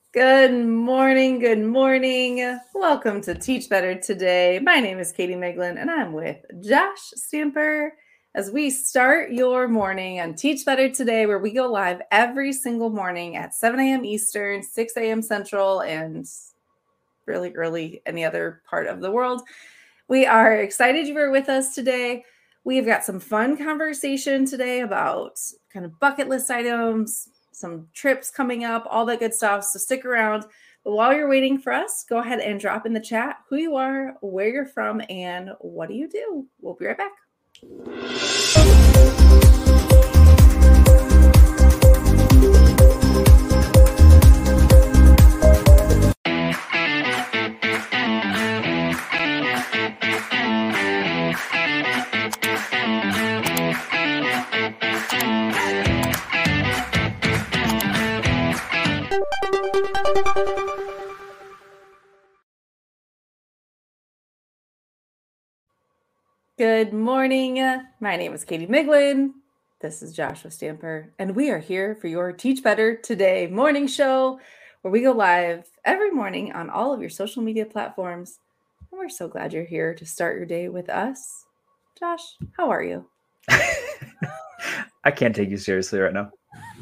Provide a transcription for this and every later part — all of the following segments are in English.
Good morning. Good morning. Welcome to Teach Better Today. My name is Katie Miglin, and I'm with Josh Stamper as we start your morning on Teach Better Today, where we go live every single morning at 7 a.m. Eastern, 6 a.m. Central, and really early any other part of the world. We are excited you were with us today. We've got some fun conversation today about kind of bucket list items, some trips coming up, all that good stuff. So stick around. But while you're waiting for us, go ahead and drop in the chat who you are, where you're from, and what do you do. We'll be right back. Good morning. My name is Katie Miglin. This is Joshua Stamper, and we are here for your Teach Better Today morning show, where we go live every morning on all of your social media platforms. And we're so glad you're here to start your day with us. Josh, how are you? I can't take you seriously right now.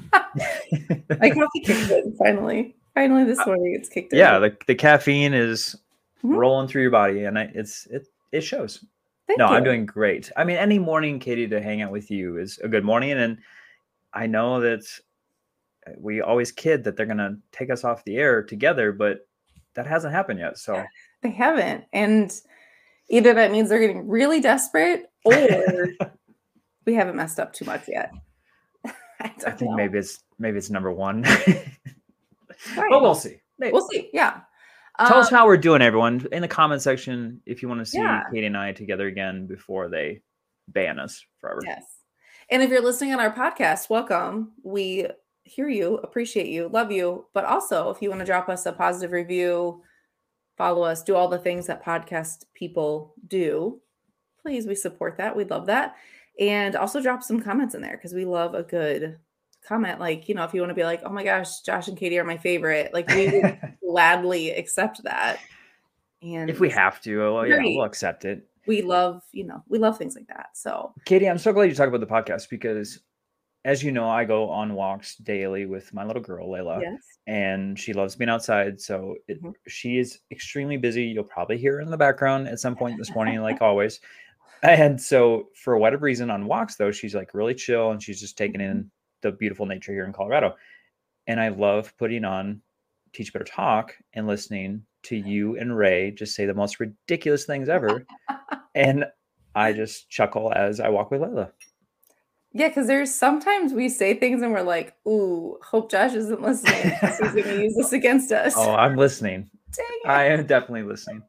My coffee kicked in, finally. Finally this morning it's kicked in. Yeah, the caffeine is rolling through your body, and it shows. Thank you. I'm doing great. I mean, any morning, Katie, to hang out with you is a good morning, and I know that we always kid that they're going to take us off the air together, but that hasn't happened yet. So they haven't, and either that means they're getting really desperate, or we haven't messed up too much yet. I think maybe it's number one. Right. But we'll see. We'll see. Yeah. Tell us how we're doing, everyone, in the comment section if you want to see Katie and I together again before they ban us forever. Yes. And if you're listening on our podcast, welcome. We hear you, appreciate you, love you. But also, if you want to drop us a positive review, follow us, do all the things that podcast people do, please, we support that. We love that. And also drop some comments in there because we love a good comment. Like, if you want to be like, oh my gosh, Josh and Katie are my favorite, like we would gladly accept that. And if we have to, we'll accept it. We love, we love things like that. So Katie, I'm so glad you talk about the podcast because as you know, I go on walks daily with my little girl, Layla, and she loves being outside. So she is extremely busy. You'll probably hear her in the background at some point this morning, like always. And so for whatever reason on walks though, she's like really chill and she's just taking in the beautiful nature here in Colorado. And I love putting on Teach Better Talk and listening to you and Ray just say the most ridiculous things ever. And I just chuckle as I walk with Layla. Yeah, because there's sometimes we say things and we're like, ooh, hope Josh isn't listening. He's going to use this against us. Oh, I'm listening. I am definitely listening.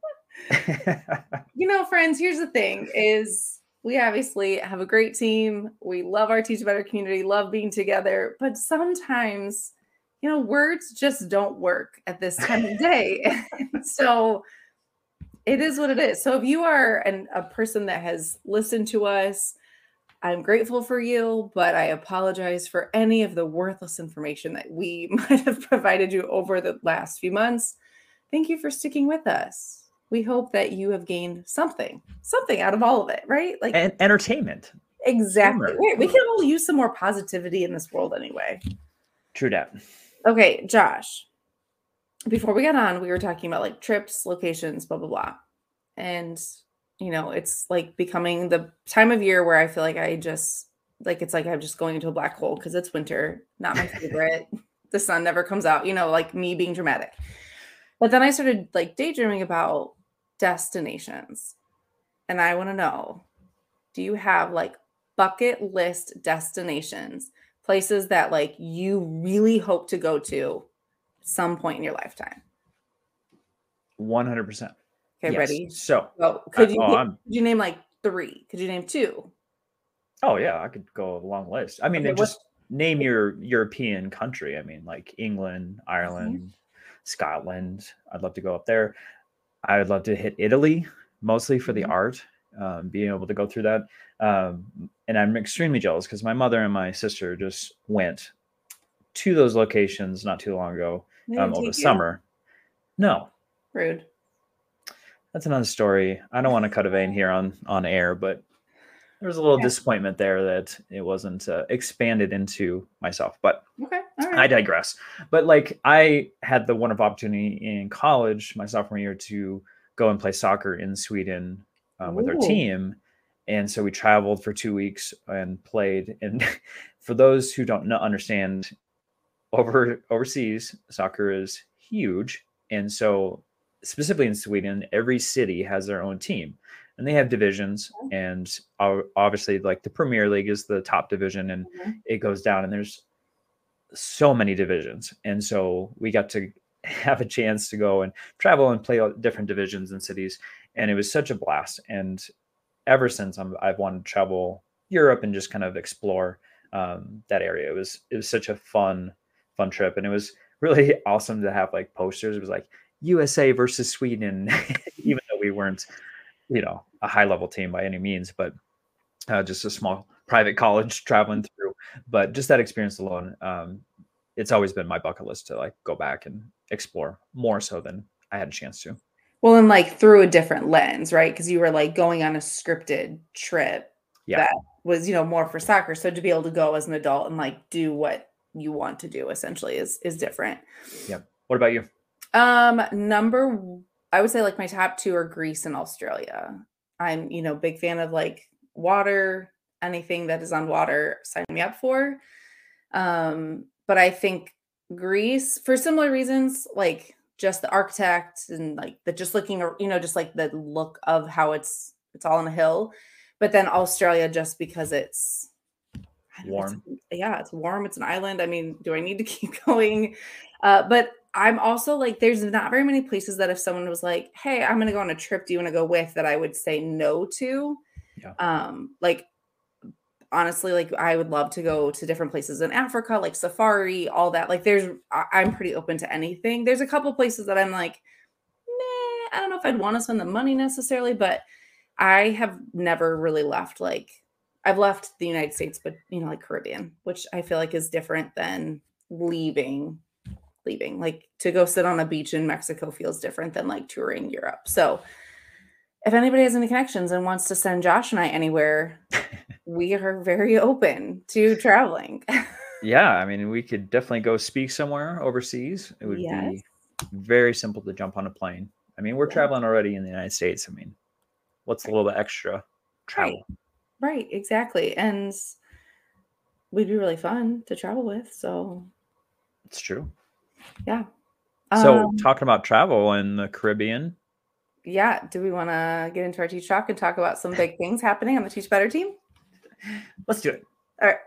Friends, here's the thing is we obviously have a great team. We love our Teach Better community, love being together. But sometimes, words just don't work at this time of day. So it is what it is. So if you are a person that has listened to us, I'm grateful for you, but I apologize for any of the worthless information that we might have provided you over the last few months. Thank you for sticking with us. We hope that you have gained something out of all of it, right? Like entertainment. Exactly. We can all use some more positivity in this world anyway. True that. Okay, Josh, before we got on, we were talking about like trips, locations, blah, blah, blah. And, it's like becoming the time of year where I feel like it's like I'm just going into a black hole because it's winter, not my favorite. The sun never comes out, like me being dramatic. But then I started like daydreaming about destinations. And I want to know, do you have like bucket list destinations, places that like you really hope to go to at some point in your lifetime? 100%. Okay, ready? So could you name like 3? Could you name 2? Oh yeah, I could go a long list. I mean, just name your European country. I mean, like England, Ireland, Scotland. I'd love to go up there. I would love to hit Italy, mostly for the art, being able to go through that. And I'm extremely jealous because my mother and my sister just went to those locations not too long ago over the summer. No. Rude. That's another story. I don't want to cut a vein here on air, but there was a little disappointment there that it wasn't expanded into myself. But okay, all right. I digress. But like I had the wonderful opportunity in college, my sophomore year, to go and play soccer in Sweden with our team. And so we traveled for 2 weeks and played. And for those who don't understand, overseas, soccer is huge. And so specifically in Sweden, every city has their own team. And they have divisions. And obviously, like the Premier League is the top division. And it goes down. And there's so many divisions. And so we got to have a chance to go and travel and play different divisions and cities. And it was such a blast. And ever since I've wanted to travel Europe and just kind of explore that area. It was such a fun trip. And it was really awesome to have like posters. It was like USA versus Sweden, even though we weren't, a high level team by any means, but just a small private college traveling through. But just that experience alone, it's always been my bucket list to like go back and explore more so than I had a chance to. Well, and like through a different lens, right? Because you were like going on a scripted trip that was, more for soccer. So to be able to go as an adult and like do what you want to do essentially is different. Yeah. What about you? I would say like my top 2 are Greece and Australia. I'm, big fan of like water, anything that is on water, sign me up for. But I think Greece, for similar reasons, like just the architect and like just looking, just like the look of how it's all on a hill. But then Australia, just because it's warm. It's warm. It's an island. I mean, do I need to keep going? But I'm also like, there's not very many places that if someone was like, hey, I'm going to go on a trip, do you want to go with, that I would say no to? Yeah. Like, honestly, like I would love to go to different places in Africa, like safari, all that. Like I'm pretty open to anything. There's a couple places that I'm like, I don't know if I'd want to spend the money necessarily, but I have never really left. Like I've left the United States, but like Caribbean, which I feel like is different than leaving. Like to go sit on a beach in Mexico feels different than like touring Europe. So if anybody has any connections and wants to send Josh and I anywhere, we are very open to traveling. Yeah, I mean, we could definitely go speak somewhere overseas. It would be very simple to jump on a plane. I mean, we're traveling already in the United States. I mean, what's a little bit extra travel? Right, exactly. And we'd be really fun to travel with. So it's true. Yeah. So talking about travel in the Caribbean. Yeah. Do we want to get into our Teach Talk and talk about some big things happening on the Teach Better team? Let's do it. All right.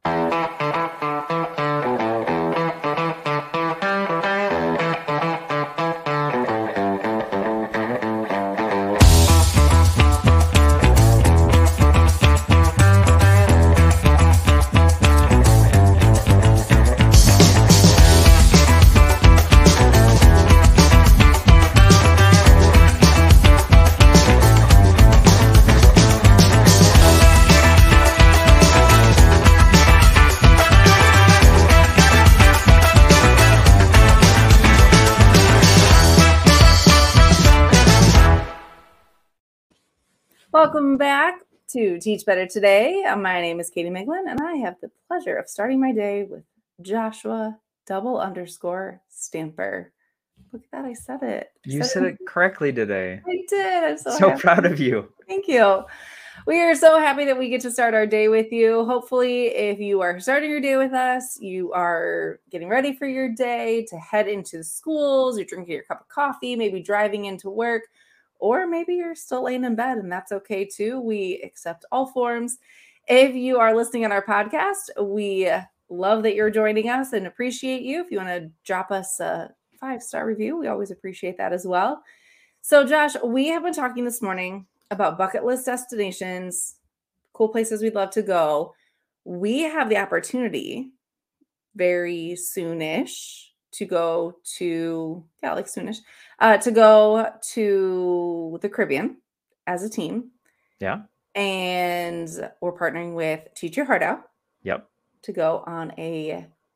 Welcome back to Teach Better Today. My name is Katie Miglin, and I have the pleasure of starting my day with Joshua _Stamper. Look at that, I said it. You said it correctly today. I did. I'm so proud of you. Thank you. We are so happy that we get to start our day with you. Hopefully, if you are starting your day with us, you are getting ready for your day to head into the schools, you're drinking your cup of coffee, maybe driving into work, or maybe you're still laying in bed, and that's okay too. We accept all forms. If you are listening on our podcast, we love that you're joining us and appreciate you. If you want to drop us a 5-star review, we always appreciate that as well. So Josh, we have been talking this morning about bucket list destinations, cool places we'd love to go. We have the opportunity very soonish to go to, soonish, to go to the Caribbean as a team. Yeah. And we're partnering with Teach Your Heart Out. Yep. To go on a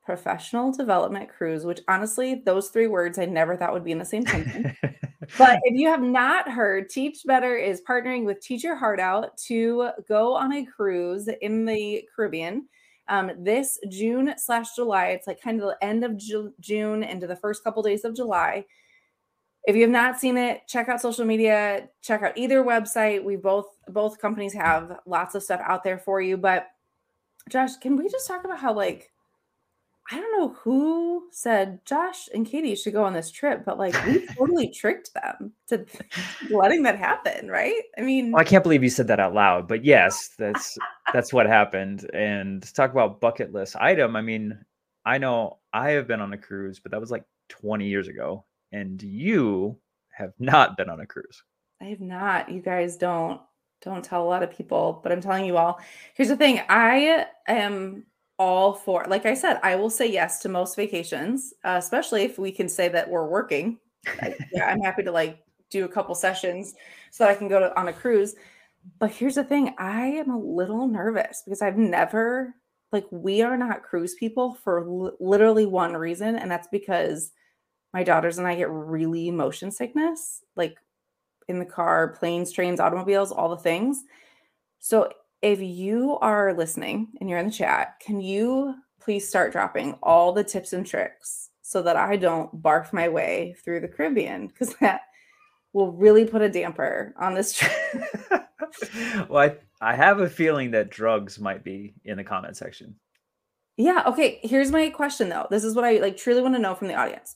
professional development cruise, which honestly, those 3 words I never thought would be in the same sentence. But if you have not heard, Teach Better is partnering with Teach Your Heart Out to go on a cruise in the Caribbean this June/July. It's like kind of the end of June into the first couple days of July. If you have not seen it, check out social media, check out either website. Both companies have lots of stuff out there for you. But Josh, can we just talk about how, like, I don't know who said Josh and Katie should go on this trip, but like we totally tricked them to letting that happen, right? I mean, well, I can't believe you said that out loud, but yes, that's what happened. And to talk about bucket list item, I mean, I know I have been on a cruise, but that was like 20 years ago, and you have not been on a cruise. I have not. You guys don't tell a lot of people, but I'm telling you all. Here's the thing. I am all for, like I said, I will say yes to most vacations, especially if we can say that we're working. Yeah, I'm happy to like do a couple sessions so that I can go on a cruise. But here's the thing. I am a little nervous because I've never, like, we are not cruise people for literally one reason. And that's because my daughters and I get really motion sickness, like in the car, planes, trains, automobiles, all the things. So if you are listening and you're in the chat, can you please start dropping all the tips and tricks so that I don't barf my way through the Caribbean? Because that will really put a damper on this trip. Well, I have a feeling that drugs might be in the comment section. Yeah. Okay. Here's my question though. This is what I like truly want to know from the audience.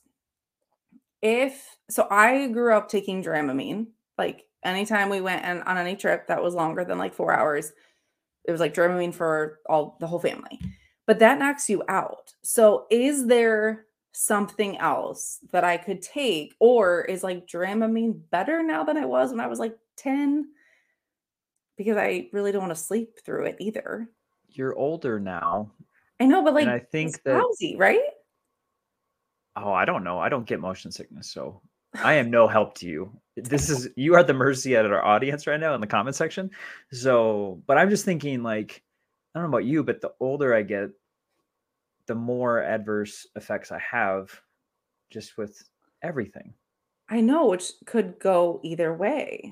So I grew up taking Dramamine. Like anytime we went on any trip that was longer than like 4 hours, it was like Dramamine for the whole family. But that knocks you out. So is there something else that I could take, or is like Dramamine better now than it was when I was like 10? Because I really don't want to sleep through it either. You're older now. I know, but like, and I think it's lousy, right? Oh, I don't know. I don't get motion sickness, so I am no help to you. You are the mercy at our audience right now in the comment section. So, but I'm just thinking, like, I don't know about you, but the older I get, the more adverse effects I have just with everything. I know, which could go either way.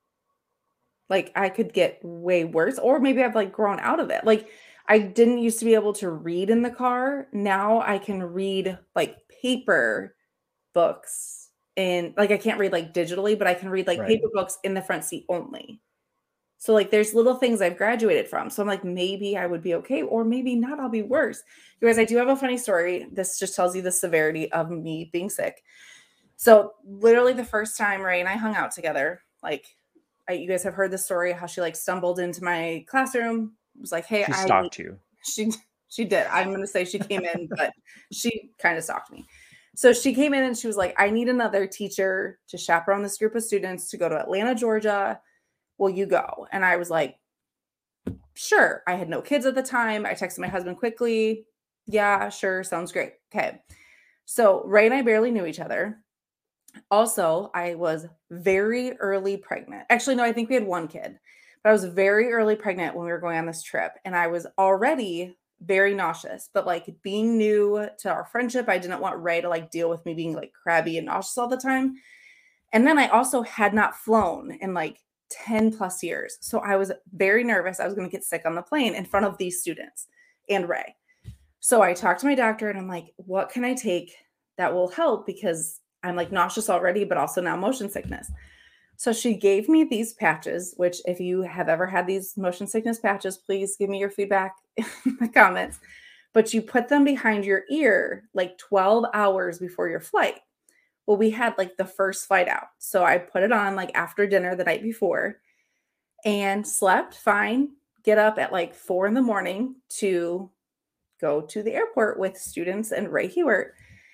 Like I could get way worse, or maybe I've like grown out of it. Like I didn't used to be able to read in the car. Now I can read like paper books, and like I can't read like digitally, but I can read like paper books in the front seat only. So like there's little things I've graduated from. So I'm like, maybe I would be okay, or maybe not, I'll be worse. You guys, I do have a funny story. This just tells you the severity of me being sick. So literally the first time Ray and I hung out together, like you guys have heard the story, how she like stumbled into my classroom, was like, hey, she stalked you. She did. I'm going to say she came in, but she kind of stalked me. So she came in and she was like, I need another teacher to chaperone this group of students to go to Atlanta, Georgia. Will you go? And I was like, sure. I had no kids at the time. I texted my husband quickly. Yeah, sure. Sounds great. Okay. So Ray and I barely knew each other. Also, I was very early pregnant. Actually, no, I think we had one kid, but I was very early pregnant when we were going on this trip. And I was already very nauseous, but like being new to our friendship, I didn't want Ray to like deal with me being like crabby and nauseous all the time. And then I also had not flown in like 10 plus years. So I was very nervous. I was going to get sick on the plane in front of these students and Ray. So I talked to my doctor and I'm like, what can I take that will help? Because I'm like nauseous already, but also now motion sickness. So she gave me these patches, which if you have ever had these motion sickness patches, please give me your feedback in the comments. But you put them behind your ear like 12 hours before your flight. Well, we had like the first flight out. So I put it on like after dinner the night before and slept fine, get up at like 4 a.m. to go to the airport with students and Ray Hewert.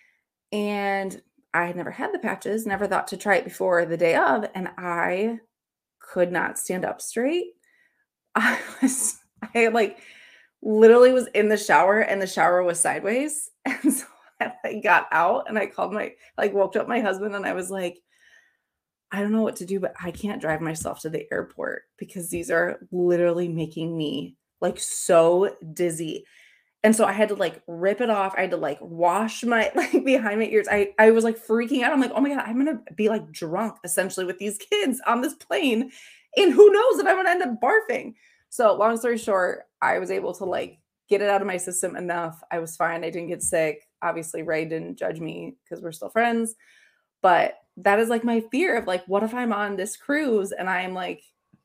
And I had never had the patches, never thought to try it before the day of, and I could not stand up straight. I like literally was in the shower and the shower was sideways. And so I got out and I woke up my husband and I was like, I don't know what to do, but I can't drive myself to the airport because these are literally making me like so dizzy. And so I had to like rip it off. I had to like wash my like behind my ears. I was like freaking out. I'm like, oh my God, I'm gonna be like drunk essentially with these kids on this plane. And who knows if I'm gonna end up barfing. So long story short, I was able to like get it out of my system enough. I was fine. I didn't get sick. Obviously, Ray didn't judge me because we're still friends. But that is like my fear of like, what if I'm on this cruise and I'm like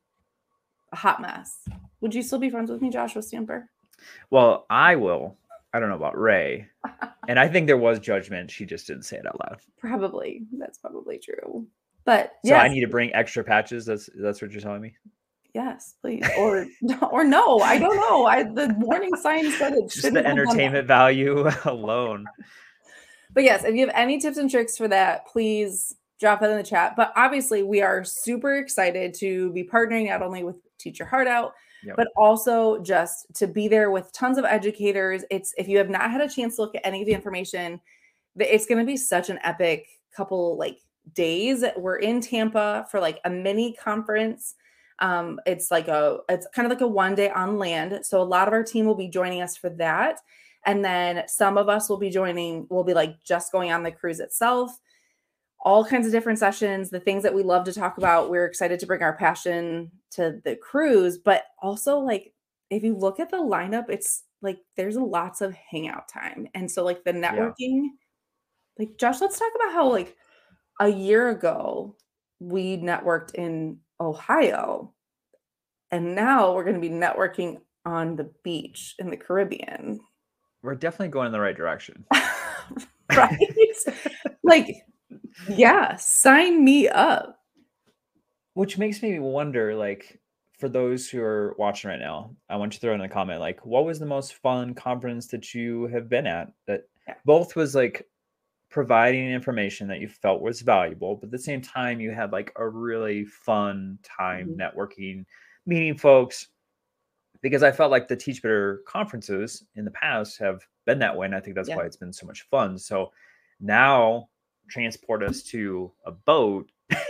a hot mess? Would you still be friends with me, Joshua Stamper? Well, I will. I don't know about Ray. And I think there was judgment. She just didn't say it out loud. Probably. That's probably true. But so yes. I need to bring extra patches. That's what you're telling me? Yes, please. Or no, I don't know. The warning sign said it just the entertainment value alone. But yes, if you have any tips and tricks for that, please drop it in the chat. But obviously, we are super excited to be partnering not only with Teach Your Heart Out, but also just to be there with tons of educators. If you have not had a chance to look at any of the information, it's going to be such an epic couple like days. We're in Tampa for like a mini conference. It's kind of like a 1 day on land. So a lot of our team will be joining us for that. And then some of us will be like just going on the cruise itself, all kinds of different sessions, the things that we love to talk about. We're excited to bring our passion to the cruise, but also like, if you look at the lineup, it's like, there's lots of hangout time. And so like the networking, like Josh, let's talk about how like a year ago we networked in Ohio, and now we're going to be networking on the beach in the Caribbean. We're definitely going in the right direction. Right? Like, yeah, sign me up. Which makes me wonder, like, for those who are watching right now, I want you to throw in a comment, like, what was the most fun conference that you have been at that both was like providing information that you felt was valuable, but at the same time you had like a really fun time networking, meeting folks, because I felt like the Teach Better conferences in the past have been that way. And I think that's why it's been so much fun. So now transport us to a boat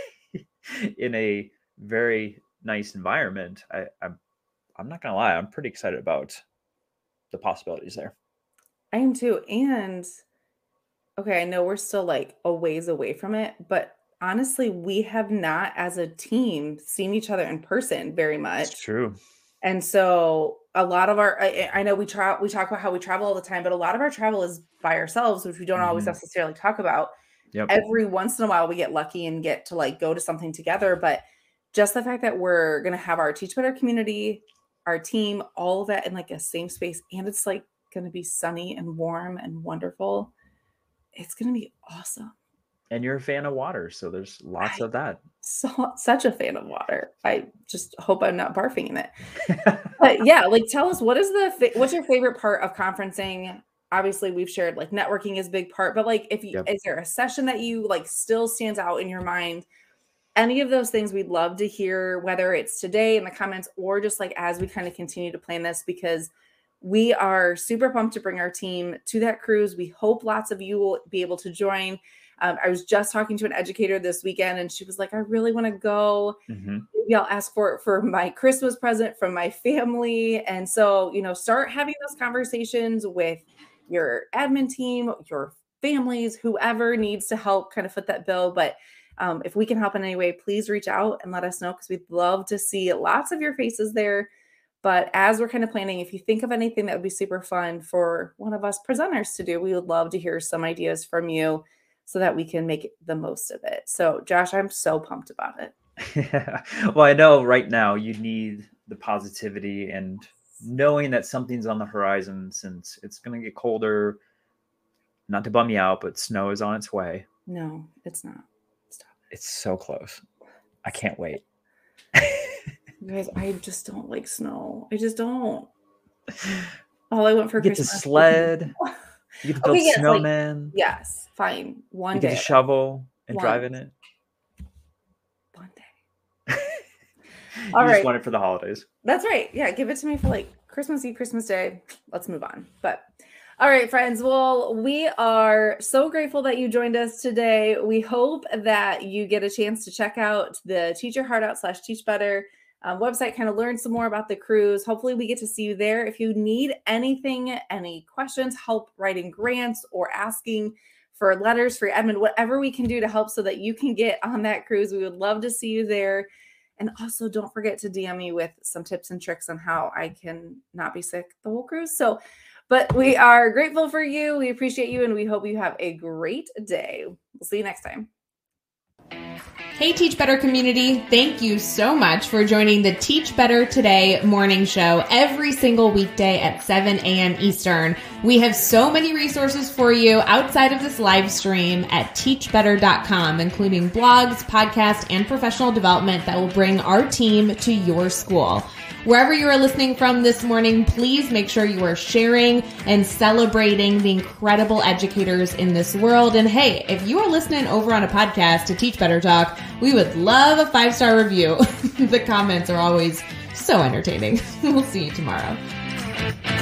in a very nice environment. I'm not gonna lie, I'm pretty excited about the possibilities there. I am too. And okay, I know we're still like a ways away from it, but honestly, we have not as a team seen each other in person very much. It's true. And so a lot of I know we talk about how we travel all the time, but a lot of our travel is by ourselves, which we don't always necessarily talk about. Every once in a while we get lucky and get to like go to something together. But just the fact that we're going to have our Teach Better community, our team, all of that in like a same space, and it's like going to be sunny and warm and wonderful. It's going to be awesome. And you're a fan of water, so there's lots of that. Such a fan of water. I just hope I'm not barfing in it. But yeah, like tell us, what's your favorite part of conferencing? Obviously, we've shared like networking is a big part, but like is there a session that you like still stands out in your mind? Any of those things we'd love to hear, whether it's today in the comments or just like as we kind of continue to plan this, because we are super pumped to bring our team to that cruise. We hope lots of you will be able to join. I was just talking to an educator this weekend and she was like, I really want to go. Maybe I'll ask for it for my Christmas present from my family. And so, start having those conversations with your admin team, your families, whoever needs to help kind of foot that bill. But if we can help in any way, please reach out and let us know, because we'd love to see lots of your faces there. But as we're kind of planning, if you think of anything that would be super fun for one of us presenters to do, we would love to hear some ideas from you so that we can make the most of it. So Josh, I'm so pumped about it. Yeah. Well, I know right now you need the positivity and knowing that something's on the horizon, since it's going to get colder. Not to bum you out, but snow is on its way. No, it's not. Stop it. It's so close. I can't wait. Guys, I just don't like snow. I just don't. All I want for Christmas. You get to sled. You get to build snowmen. Yes, fine. One day. You get to shovel and drive in it. One day. All right. Just want it for the holidays. That's right. Yeah, give it to me for like Christmas Eve, Christmas Day. Let's move on. But all right, friends. Well, we are so grateful that you joined us today. We hope that you get a chance to check out the Teach Your Heart Out /Teach Better website, kind of learn some more about the cruise. Hopefully we get to see you there. If you need anything, any questions, help writing grants or asking for letters for Edmund, whatever we can do to help so that you can get on that cruise, we would love to see you there. And also don't forget to DM me with some tips and tricks on how I can not be sick the whole cruise. But we are grateful for you. We appreciate you. And we hope you have a great day. We'll see you next time. Hey, Teach Better community. Thank you so much for joining the Teach Better Today morning show every single weekday at 7 a.m. Eastern. We have so many resources for you outside of this live stream at teachbetter.com, including blogs, podcasts, and professional development that will bring our team to your school. Wherever you are listening from this morning, please make sure you are sharing and celebrating the incredible educators in this world. And hey, if you are listening over on a podcast to Teach Better Talk, we would love a 5-star review. The comments are always so entertaining. We'll see you tomorrow.